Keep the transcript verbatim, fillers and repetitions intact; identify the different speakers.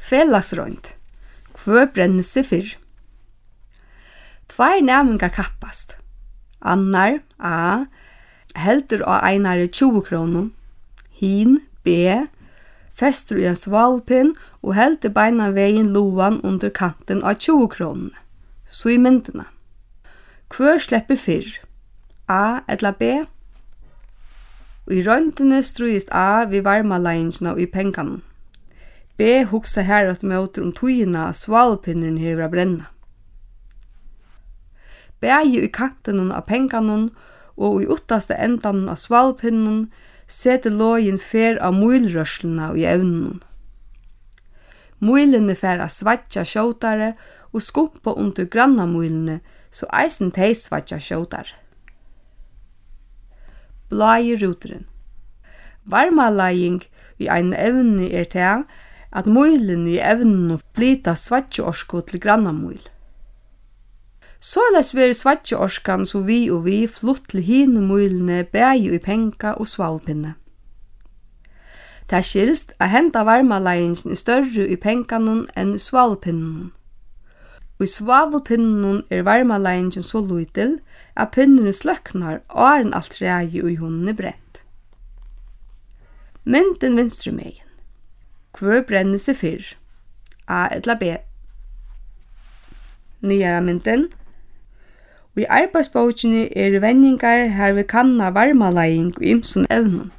Speaker 1: Felagsrønt. Kvø brenner seg fyrr. Tvær næmingar kappast. Annar, A, heldur á einari tjúgu krónum. Hin, B, festur i en svalpinn og heldur beina vegin loan under kanten av tjúgu krónum. Så i myndina. Kvør slepper fyrr. A eller B? Og i røntene strøyist A vi varmalægingina og i penganen. B hugsa her at møter om tøyina svalpinneren hever a brenna. Bægi i kanten av penganen og i uttaste endan av svalpinnen setter lågin fer av muilrørslena og i evnen. Muilene fer av svatja sjåtare og skumpa under grannamuilene så eisen tei svatja sjåtare. Blai ruteren. Varmalæging i ein evne er til at muilene i evnen flyta svatjeorsko til grannamuil. Såleis veri svatjeorskan så vi og vi flutt til hine muilene bægi i penka og svalpinne. Det er skilst at henta varmalægingen er større i penkanen enn i svalpinnen. Og i svavelpinnen er varmalægingen så lytil at pinnen sløknar og enn alt treet og i hunden er brent. Mynden vinstre megin. Kvø brenner seg fyrr. A eller B. Nyere mynden. Og i arbeidsbåkene er vendingar her vi kanna varmalæging og ymsun evnen.